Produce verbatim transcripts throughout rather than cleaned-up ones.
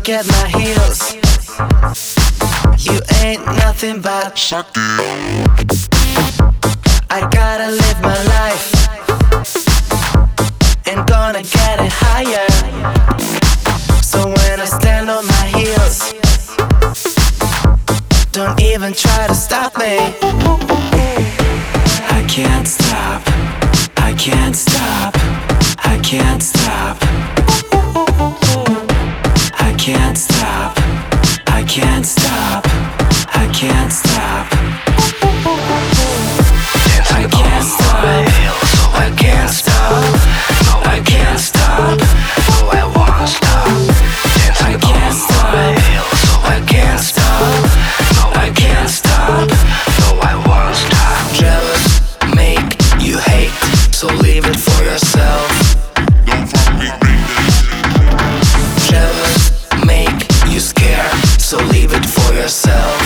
look at my heels. You ain't nothing but Shakti. I gotta live my life and gonna get it higher. So when I stand on my heels, don't even try to stop me. I can't stop, I can't stop, I can't stop. I can't stop, I can't stop, I can't stop. I can't stop, I can't stop, I can't stop, no I won't stop. I can't stop, I can't stop, I can't stop, no I won't stop. Jealous make you hate, so leave it for yourself. Don't fuck with me. Jealous make you scared, so leave it for yourself.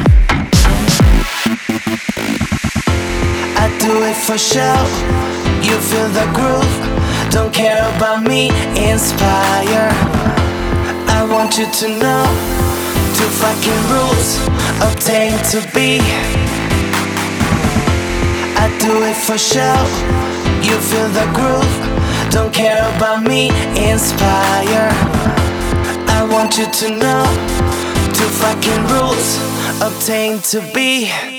I do it for show, you feel the groove. Don't care about me, inspire. I want you to know, two fucking rules obtain to be. I do it for show, you feel the groove. Don't care about me, inspire. I want you to know, two fucking rules obtain to be.